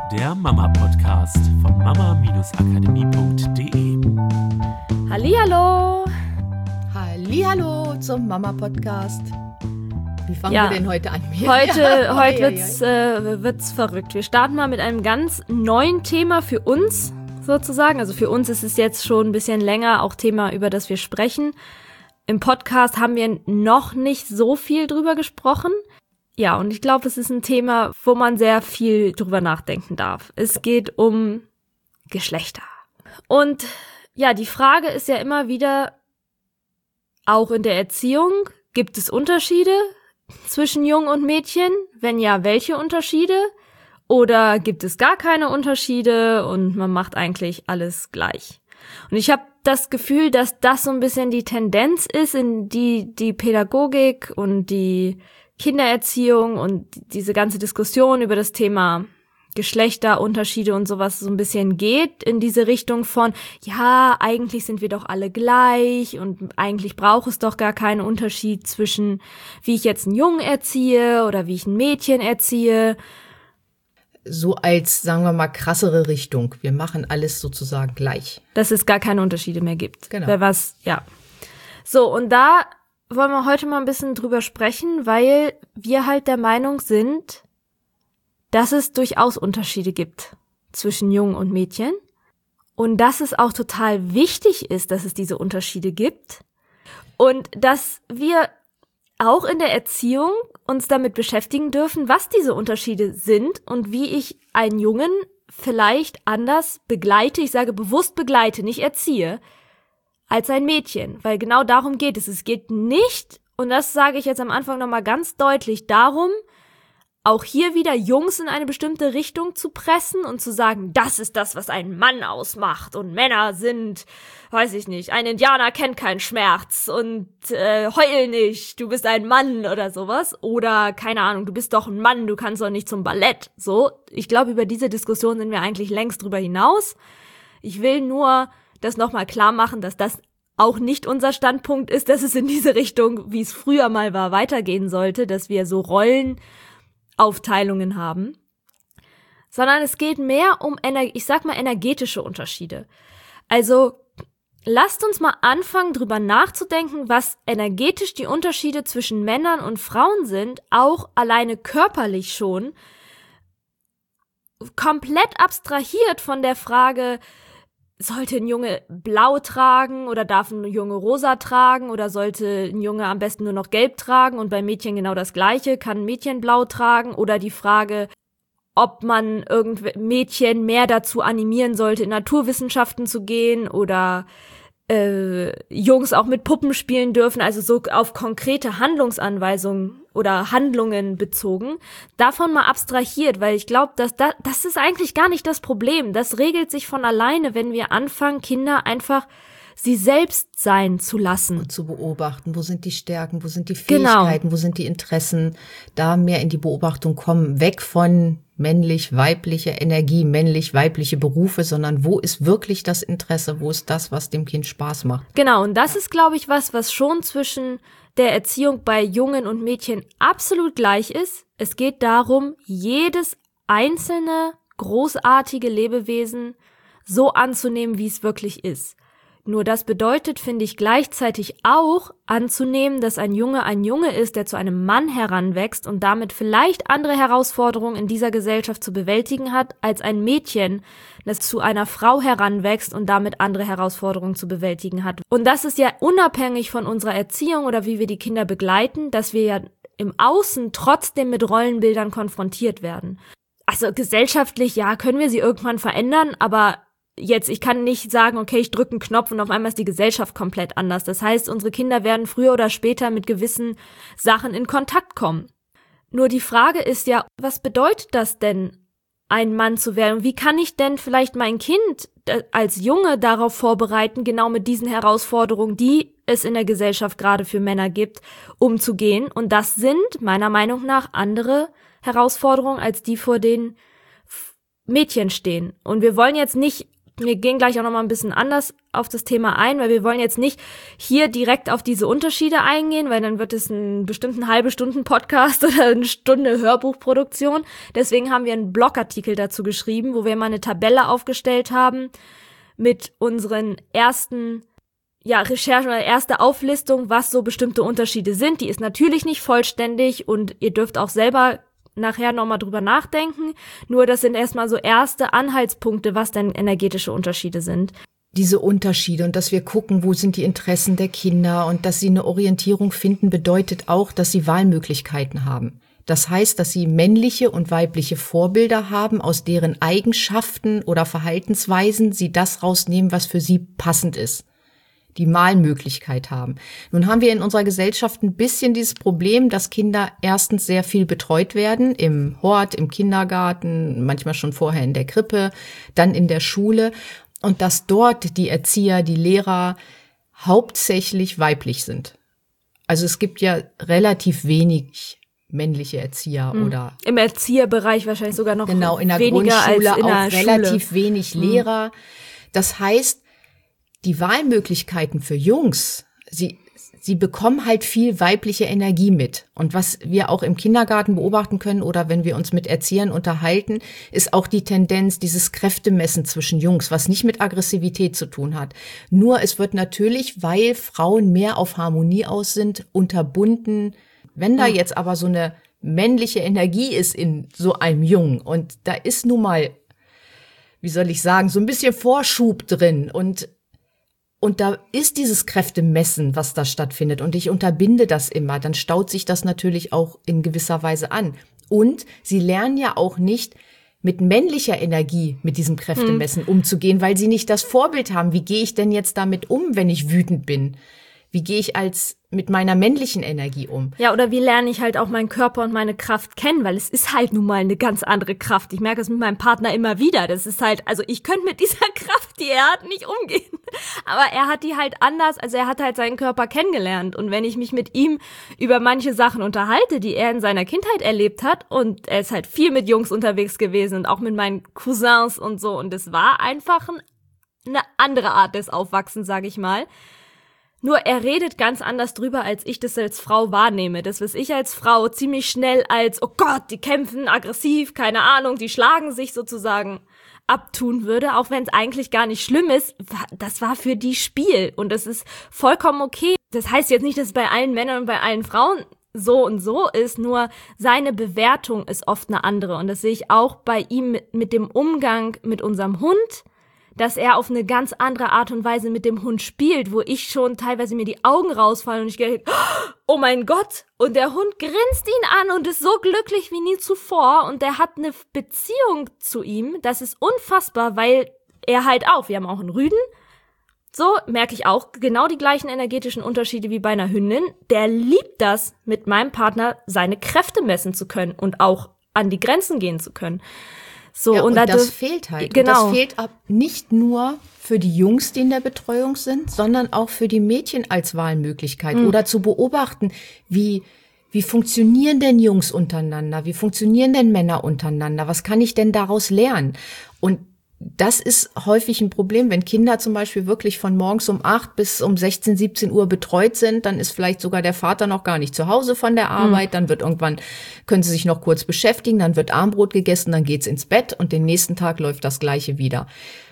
der Mama-Podcast von mama-akademie.de. Hallihallo! Hallihallo zum Mama-Podcast. Wie fangen wir denn heute an? Heute wird's verrückt. Wir starten mal mit einem ganz neuen Thema für uns sozusagen. Also für uns ist es jetzt schon ein bisschen länger auch Thema, über das wir sprechen. Im Podcast haben wir noch nicht so viel drüber gesprochen. Ja, und ich glaube, es ist ein Thema, wo man sehr viel drüber nachdenken darf. Es geht um Geschlechter. Und ja, die Frage ist ja immer wieder, auch in der Erziehung, gibt es Unterschiede zwischen Jungen und Mädchen? Wenn ja, welche Unterschiede? Oder gibt es gar keine Unterschiede und man macht eigentlich alles gleich? Und ich habe das Gefühl, dass das so ein bisschen die Tendenz ist, in die Pädagogik und die Kindererziehung und diese ganze Diskussion über das Thema Geschlechterunterschiede und sowas so ein bisschen geht in diese Richtung von, ja, eigentlich sind wir doch alle gleich und eigentlich braucht es doch gar keinen Unterschied zwischen, wie ich jetzt einen Jungen erziehe oder wie ich ein Mädchen erziehe. So als, sagen wir mal, krassere Richtung. Wir machen alles sozusagen gleich. Dass es gar keine Unterschiede mehr gibt. Genau. Ja. So, und da wollen wir heute mal ein bisschen drüber sprechen, weil wir halt der Meinung sind, dass es durchaus Unterschiede gibt zwischen Jungen und Mädchen und dass es auch total wichtig ist, dass es diese Unterschiede gibt und dass wir auch in der Erziehung uns damit beschäftigen dürfen, was diese Unterschiede sind und wie ich einen Jungen vielleicht anders begleite, ich sage bewusst begleite, nicht erziehe, als ein Mädchen, weil genau darum geht es. Es geht nicht, und das sage ich jetzt am Anfang nochmal ganz deutlich, darum, auch hier wieder Jungs in eine bestimmte Richtung zu pressen und zu sagen, das ist das, was einen Mann ausmacht und Männer sind, weiß ich nicht, ein Indianer kennt keinen Schmerz und heul nicht, du bist ein Mann oder sowas oder keine Ahnung, du bist doch ein Mann, du kannst doch nicht zum Ballett, so. Ich glaube, über diese Diskussion sind wir eigentlich längst drüber hinaus. Ich will nur das nochmal klar machen, dass das auch nicht unser Standpunkt ist, dass es in diese Richtung, wie es früher mal war, weitergehen sollte, dass wir so Rollenaufteilungen haben, sondern es geht mehr um, ich sag mal, energetische Unterschiede. Also lasst uns mal anfangen, drüber nachzudenken, was energetisch die Unterschiede zwischen Männern und Frauen sind, auch alleine körperlich schon, komplett abstrahiert von der Frage, sollte ein Junge blau tragen oder darf ein Junge rosa tragen oder sollte ein Junge am besten nur noch gelb tragen und bei Mädchen genau das Gleiche, kann ein Mädchen blau tragen oder die Frage, ob man Mädchen mehr dazu animieren sollte, in Naturwissenschaften zu gehen oder Jungs auch mit Puppen spielen dürfen, also so auf konkrete Handlungsanweisungen oder Handlungen bezogen, davon mal abstrahiert, weil ich glaube, das ist eigentlich gar nicht das Problem. Das regelt sich von alleine, wenn wir anfangen, Kinder einfach sie selbst sein zu lassen. Und zu beobachten, wo sind die Stärken, wo sind die Fähigkeiten, Genau. Wo sind die Interessen, da mehr in die Beobachtung kommen, weg von männlich-weibliche Energie, männlich-weibliche Berufe, sondern wo ist wirklich das Interesse, wo ist das, was dem Kind Spaß macht. Genau, und das ist, glaube ich, was schon zwischen der Erziehung bei Jungen und Mädchen absolut gleich ist. Es geht darum, jedes einzelne, großartige Lebewesen so anzunehmen, wie es wirklich ist. Nur das bedeutet, finde ich, gleichzeitig auch anzunehmen, dass ein Junge ist, der zu einem Mann heranwächst und damit vielleicht andere Herausforderungen in dieser Gesellschaft zu bewältigen hat, als ein Mädchen, das zu einer Frau heranwächst und damit andere Herausforderungen zu bewältigen hat. Und das ist ja unabhängig von unserer Erziehung oder wie wir die Kinder begleiten, dass wir ja im Außen trotzdem mit Rollenbildern konfrontiert werden. Also gesellschaftlich, ja, können wir sie irgendwann verändern, aber jetzt, ich kann nicht sagen, okay, ich drücke einen Knopf und auf einmal ist die Gesellschaft komplett anders. Das heißt, unsere Kinder werden früher oder später mit gewissen Sachen in Kontakt kommen. Nur die Frage ist ja, was bedeutet das denn, ein Mann zu werden? Und wie kann ich denn vielleicht mein Kind als Junge darauf vorbereiten, genau mit diesen Herausforderungen, die es in der Gesellschaft gerade für Männer gibt, umzugehen? Und das sind meiner Meinung nach andere Herausforderungen, als die vor den Mädchen stehen. Und wir wollen jetzt nicht Wir gehen gleich auch nochmal ein bisschen anders auf das Thema ein, weil wir wollen jetzt nicht hier direkt auf diese Unterschiede eingehen, weil dann wird es bestimmt eine halbe Stunden Podcast oder eine Stunde Hörbuchproduktion. Deswegen haben wir einen Blogartikel dazu geschrieben, wo wir mal eine Tabelle aufgestellt haben mit unseren ersten Recherchen oder erste Auflistung, was so bestimmte Unterschiede sind. Die ist natürlich nicht vollständig und ihr dürft auch selber nachher nochmal drüber nachdenken. Nur das sind erstmal so erste Anhaltspunkte, was denn energetische Unterschiede sind. Diese Unterschiede und dass wir gucken, wo sind die Interessen der Kinder und dass sie eine Orientierung finden, bedeutet auch, dass sie Wahlmöglichkeiten haben. Das heißt, dass sie männliche und weibliche Vorbilder haben, aus deren Eigenschaften oder Verhaltensweisen sie das rausnehmen, was für sie passend ist. Die Wahlmöglichkeit haben. Nun haben wir in unserer Gesellschaft ein bisschen dieses Problem, dass Kinder erstens sehr viel betreut werden, im Hort, im Kindergarten, manchmal schon vorher in der Krippe, dann in der Schule und dass dort die Erzieher, die Lehrer hauptsächlich weiblich sind. Also es gibt ja relativ wenig männliche Erzieher oder im Erzieherbereich wahrscheinlich sogar noch genau, in der weniger Grundschule als in auch der relativ Schule. wenig Lehrer. Das heißt, die Wahlmöglichkeiten für Jungs, sie bekommen halt viel weibliche Energie mit. Und was wir auch im Kindergarten beobachten können oder wenn wir uns mit Erziehern unterhalten, ist auch die Tendenz, dieses Kräftemessen zwischen Jungs, was nicht mit Aggressivität zu tun hat. Nur es wird natürlich, weil Frauen mehr auf Harmonie aus sind, unterbunden. Wenn da jetzt aber so eine männliche Energie ist in so einem Jungen und da ist nun mal, wie soll ich sagen, so ein bisschen Vorschub drin und da ist dieses Kräftemessen, was da stattfindet und ich unterbinde das immer, dann staut sich das natürlich auch in gewisser Weise an. Und sie lernen ja auch nicht mit männlicher Energie mit diesem Kräftemessen umzugehen, weil sie nicht das Vorbild haben. Wie gehe ich denn jetzt damit um, wenn ich wütend bin? Wie gehe ich mit meiner männlichen Energie um? Ja, oder wie lerne ich halt auch meinen Körper und meine Kraft kennen, weil es ist halt nun mal eine ganz andere Kraft. Ich merke es mit meinem Partner immer wieder. Das ist halt, also ich könnte mit dieser Kraft, die er hat, nicht umgehen. Aber er hat die halt anders, also er hat halt seinen Körper kennengelernt. Und wenn ich mich mit ihm über manche Sachen unterhalte, die er in seiner Kindheit erlebt hat, und er ist halt viel mit Jungs unterwegs gewesen und auch mit meinen Cousins und so, und es war einfach eine andere Art des Aufwachsens, sage ich mal. Nur er redet ganz anders drüber, als ich das als Frau wahrnehme. Das, was ich als Frau ziemlich schnell als, oh Gott, die kämpfen aggressiv, keine Ahnung, die schlagen sich sozusagen abtun würde, auch wenn es eigentlich gar nicht schlimm ist, das war für die Spiel und das ist vollkommen okay. Das heißt jetzt nicht, dass es bei allen Männern und bei allen Frauen so und so ist, nur seine Bewertung ist oft eine andere und das sehe ich auch bei ihm mit dem Umgang mit unserem Hund, dass er auf eine ganz andere Art und Weise mit dem Hund spielt, wo ich schon teilweise mir die Augen rausfallen und ich gehe, oh mein Gott, und der Hund grinst ihn an und ist so glücklich wie nie zuvor und der hat eine Beziehung zu ihm, das ist unfassbar, weil er halt auch, wir haben auch einen Rüden, so merke ich auch genau die gleichen energetischen Unterschiede wie bei einer Hündin, der liebt das, mit meinem Partner seine Kräfte messen zu können und auch an die Grenzen gehen zu können. So, ja, und dadurch, das fehlt halt. Genau. Und das fehlt nicht nur für die Jungs, die in der Betreuung sind, sondern auch für die Mädchen als Wahlmöglichkeit. Oder zu beobachten, wie funktionieren denn Jungs untereinander? Wie funktionieren denn Männer untereinander? Was kann ich denn daraus lernen? Und das ist häufig ein Problem, wenn Kinder zum Beispiel wirklich von morgens um 8 bis um 16, 17 Uhr betreut sind, dann ist vielleicht sogar der Vater noch gar nicht zu Hause von der Arbeit, dann wird irgendwann, können sie sich noch kurz beschäftigen, dann wird Abendbrot gegessen, dann geht's ins Bett und den nächsten Tag läuft das Gleiche wieder.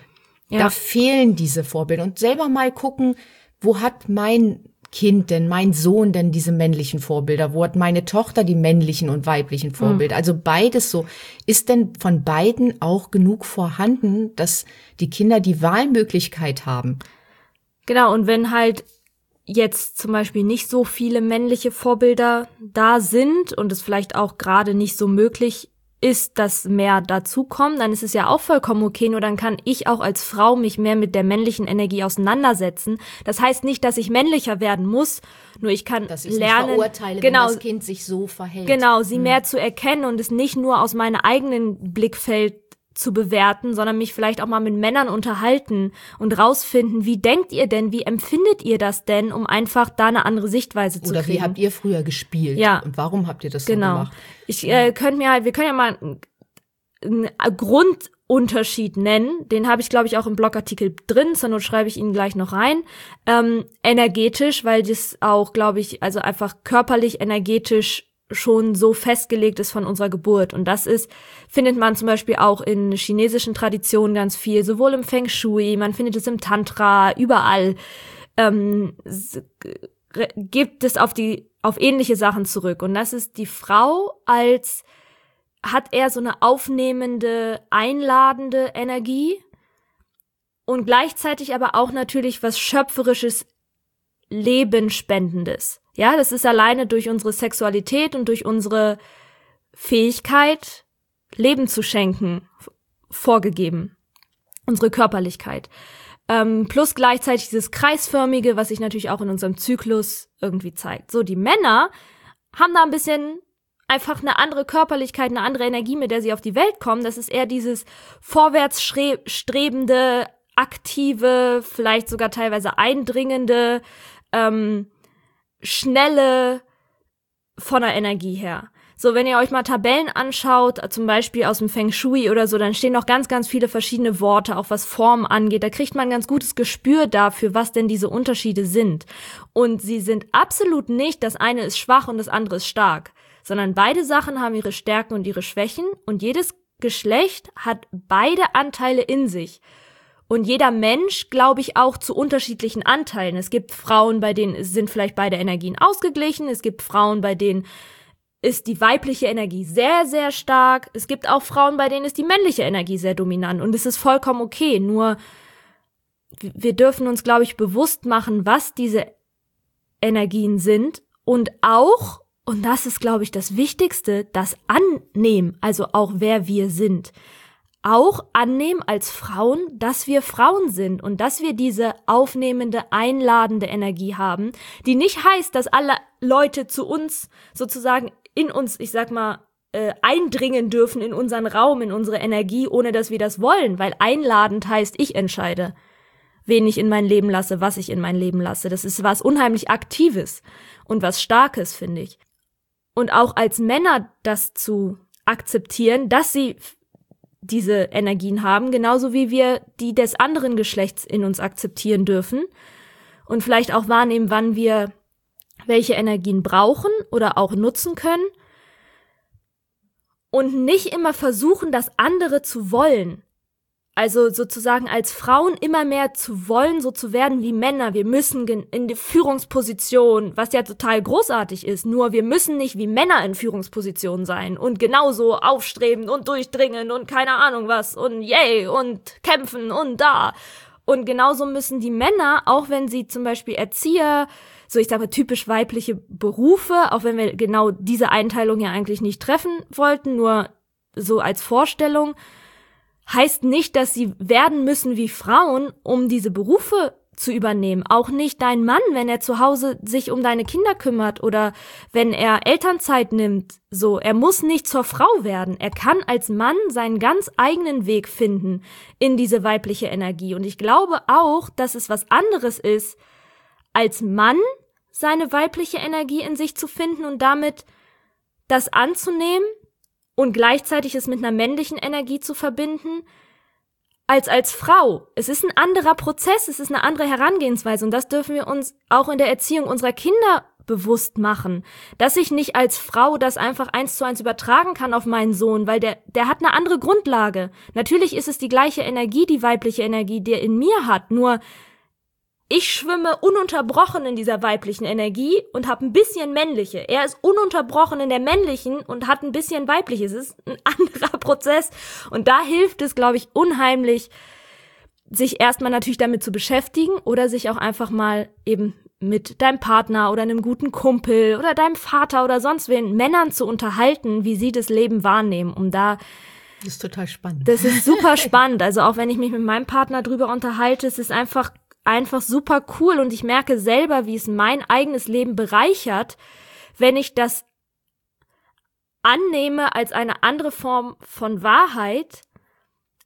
Ja. Da fehlen diese Vorbilder und selber mal gucken, wo hat mein Kind denn, mein Sohn denn diese männlichen Vorbilder? Wo hat meine Tochter die männlichen und weiblichen Vorbilder? Also beides so. Ist denn von beiden auch genug vorhanden, dass die Kinder die Wahlmöglichkeit haben? Genau, und wenn halt jetzt zum Beispiel nicht so viele männliche Vorbilder da sind und es vielleicht auch gerade nicht so möglich ist, dass mehr dazukommen, dann ist es ja auch vollkommen okay, nur dann kann ich auch als Frau mich mehr mit der männlichen Energie auseinandersetzen. Das heißt nicht, dass ich männlicher werden muss, nur ich kann dass ich lernen, nicht verurteile, genau, wenn das Kind sich so verhält. Genau, sie mehr zu erkennen und es nicht nur aus meinem eigenen Blickfeld zu bewerten, sondern mich vielleicht auch mal mit Männern unterhalten und rausfinden, wie denkt ihr denn, wie empfindet ihr das denn, um einfach da eine andere Sichtweise zu kriegen. Oder wie habt ihr früher gespielt? Ja. Und warum habt ihr das so genau. gemacht? Wir können ja mal einen Unterschied nennen. Den habe ich, glaube ich, auch im Blogartikel drin. Zur Not schreibe ich ihn gleich noch rein. Energetisch, weil das auch, glaube ich, also einfach körperlich, energetisch schon so festgelegt ist von unserer Geburt. Und das findet man zum Beispiel auch in chinesischen Traditionen ganz viel, sowohl im Feng Shui, man findet es im Tantra, überall gibt es auf ähnliche Sachen zurück. Und das ist die Frau hat eher so eine aufnehmende, einladende Energie und gleichzeitig aber auch natürlich was Schöpferisches, Lebenspendendes. Ja, das ist alleine durch unsere Sexualität und durch unsere Fähigkeit, Leben zu schenken, vorgegeben. Unsere Körperlichkeit. Plus gleichzeitig dieses Kreisförmige, was sich natürlich auch in unserem Zyklus irgendwie zeigt. So, die Männer haben da ein bisschen einfach eine andere Körperlichkeit, eine andere Energie, mit der sie auf die Welt kommen. Das ist eher dieses vorwärtsstrebende, aktive, vielleicht sogar teilweise eindringende, schnelle von der Energie her. So, wenn ihr euch mal Tabellen anschaut, zum Beispiel aus dem Feng Shui oder so, dann stehen noch ganz, ganz viele verschiedene Worte, auch was Form angeht. Da kriegt man ein ganz gutes Gespür dafür, was denn diese Unterschiede sind. Und sie sind absolut nicht, das eine ist schwach und das andere ist stark, sondern beide Sachen haben ihre Stärken und ihre Schwächen und jedes Geschlecht hat beide Anteile in sich. Und jeder Mensch, glaube ich, auch zu unterschiedlichen Anteilen. Es gibt Frauen, bei denen sind vielleicht beide Energien ausgeglichen. Es gibt Frauen, bei denen ist die weibliche Energie sehr, sehr stark. Es gibt auch Frauen, bei denen ist die männliche Energie sehr dominant. Und es ist vollkommen okay. Nur wir dürfen uns, glaube ich, bewusst machen, was diese Energien sind. Und auch, und das ist, glaube ich, das Wichtigste, das Annehmen, also auch wer wir sind. Auch annehmen als Frauen, dass wir Frauen sind und dass wir diese aufnehmende, einladende Energie haben, die nicht heißt, dass alle Leute zu uns sozusagen in uns, ich sag mal, eindringen dürfen in unseren Raum, in unsere Energie, ohne dass wir das wollen, weil einladend heißt, ich entscheide, wen ich in mein Leben lasse, was ich in mein Leben lasse. Das ist was unheimlich Aktives und was Starkes, finde ich. Und auch als Männer das zu akzeptieren, dass sie diese Energien haben, genauso wie wir die des anderen Geschlechts in uns akzeptieren dürfen und vielleicht auch wahrnehmen, wann wir welche Energien brauchen oder auch nutzen können und nicht immer versuchen, das andere zu wollen. Also sozusagen als Frauen immer mehr zu wollen, so zu werden wie Männer. Wir müssen in die Führungsposition, was ja total großartig ist, nur wir müssen nicht wie Männer in Führungsposition sein und genauso aufstrebend und durchdringen und keine Ahnung was und yay und kämpfen und da. Und genauso müssen die Männer, auch wenn sie zum Beispiel Erzieher, so ich sage mal typisch weibliche Berufe, auch wenn wir genau diese Einteilung ja eigentlich nicht treffen wollten, nur so als Vorstellung, heißt nicht, dass sie werden müssen wie Frauen, um diese Berufe zu übernehmen. Auch nicht dein Mann, wenn er zu Hause sich um deine Kinder kümmert oder wenn er Elternzeit nimmt. So, er muss nicht zur Frau werden. Er kann als Mann seinen ganz eigenen Weg finden in diese weibliche Energie. Und ich glaube auch, dass es was anderes ist, als Mann seine weibliche Energie in sich zu finden und damit das anzunehmen und gleichzeitig es mit einer männlichen Energie zu verbinden, als Frau. Es ist ein anderer Prozess, es ist eine andere Herangehensweise und das dürfen wir uns auch in der Erziehung unserer Kinder bewusst machen, dass ich nicht als Frau das einfach 1:1 übertragen kann auf meinen Sohn, weil der hat eine andere Grundlage. Natürlich ist es die gleiche Energie, die weibliche Energie, die er in mir hat, nur ich schwimme ununterbrochen in dieser weiblichen Energie und habe ein bisschen männliche. Er ist ununterbrochen in der männlichen und hat ein bisschen weibliches. Es ist ein anderer Prozess. Und da hilft es, glaube ich, unheimlich, sich erstmal natürlich damit zu beschäftigen oder sich auch einfach mal eben mit deinem Partner oder einem guten Kumpel oder deinem Vater oder sonst wen, Männern zu unterhalten, wie sie das Leben wahrnehmen, um da. Das ist total spannend. Das ist super spannend. Also auch wenn ich mich mit meinem Partner drüber unterhalte, es ist einfach super cool und ich merke selber, wie es mein eigenes Leben bereichert, wenn ich das annehme als eine andere Form von Wahrheit,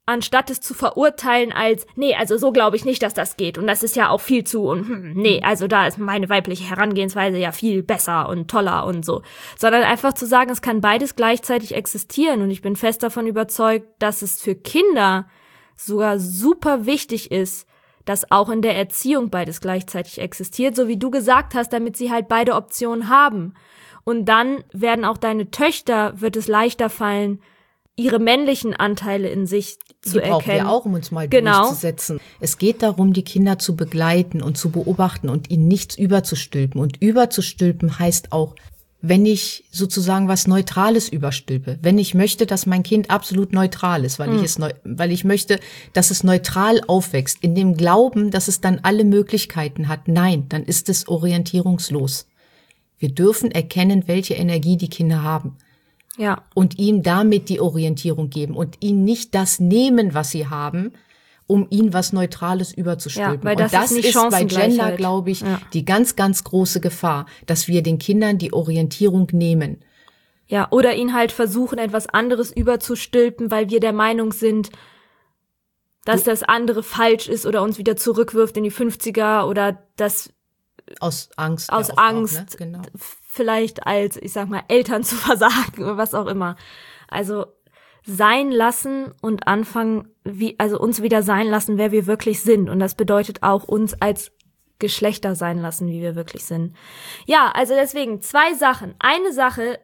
anstatt es zu verurteilen als, nee, also so glaube ich nicht, dass das geht und das ist ja auch viel zu und nee, also da ist meine weibliche Herangehensweise ja viel besser und toller und so. Sondern einfach zu sagen, es kann beides gleichzeitig existieren und ich bin fest davon überzeugt, dass es für Kinder sogar super wichtig ist, dass auch in der Erziehung beides gleichzeitig existiert, so wie du gesagt hast, damit sie halt beide Optionen haben. Und dann werden auch deine Töchter, wird es leichter fallen, ihre männlichen Anteile in sich zu erkennen. Die brauchen wir auch, um uns mal durchzusetzen. Es geht darum, die Kinder zu begleiten und zu beobachten und ihnen nichts überzustülpen. Und überzustülpen heißt auch, wenn ich sozusagen was Neutrales überstülpe, wenn ich möchte, dass mein Kind absolut neutral ist, weil ich möchte, dass es neutral aufwächst, in dem Glauben, dass es dann alle Möglichkeiten hat. Nein, dann ist es orientierungslos. Wir dürfen erkennen, welche Energie die Kinder haben. Ja. Und ihm damit die Orientierung geben und ihnen nicht das nehmen, was sie haben, um ihnen was Neutrales überzustülpen. Ja, weil das und das ist bei Gender, glaube ich, die ganz, ganz große Gefahr, dass wir den Kindern die Orientierung nehmen. Ja, oder ihnen halt versuchen, etwas anderes überzustülpen, weil wir der Meinung sind, dass das andere falsch ist oder uns wieder zurückwirft in die 50er oder das aus Angst. Aus ja, Angst, auch, ne? Genau. Vielleicht als, ich sag mal, Eltern zu versagen oder was auch immer. Also sein lassen und anfangen, also uns wieder sein lassen, wer wir wirklich sind. Und das bedeutet auch uns als Geschlechter sein lassen, wie wir wirklich sind. Ja, also deswegen 2 Sachen. Eine Sache,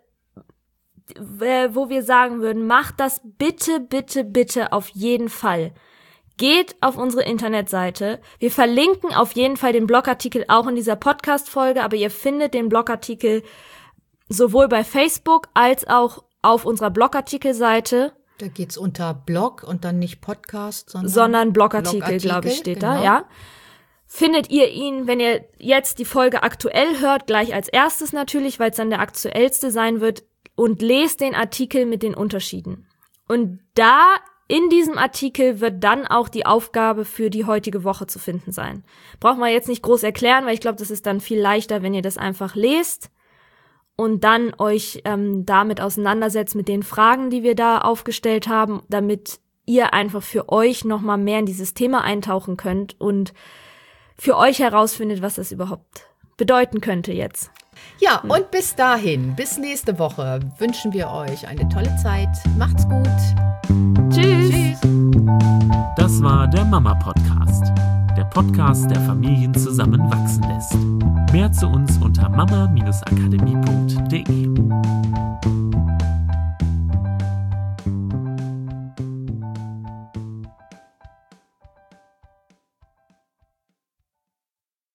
wo wir sagen würden, macht das bitte, bitte, bitte auf jeden Fall. Geht auf unsere Internetseite. Wir verlinken auf jeden Fall den Blogartikel auch in dieser Podcast-Folge, aber ihr findet den Blogartikel sowohl bei Facebook als auch auf unserer Blogartikelseite. Da geht's unter Blog und dann nicht Podcast, sondern Blogartikel, glaube ich, steht da, ja. Findet ihr ihn, wenn ihr jetzt die Folge aktuell hört, gleich als erstes natürlich, weil es dann der aktuellste sein wird, und lest den Artikel mit den Unterschieden. Und da in diesem Artikel wird dann auch die Aufgabe für die heutige Woche zu finden sein. Braucht man jetzt nicht groß erklären, weil ich glaube, das ist dann viel leichter, wenn ihr das einfach lest und dann euch damit auseinandersetzt mit den Fragen, die wir da aufgestellt haben, damit ihr einfach für euch nochmal mehr in dieses Thema eintauchen könnt und für euch herausfindet, was das überhaupt bedeuten könnte jetzt. Ja, und bis dahin, bis nächste Woche wünschen wir euch eine tolle Zeit. Macht's gut. Tschüss. Das war der Mama-Podcast. Der Podcast, der Familien zusammenwachsen lässt. Mehr zu uns unter mama-akademie.de.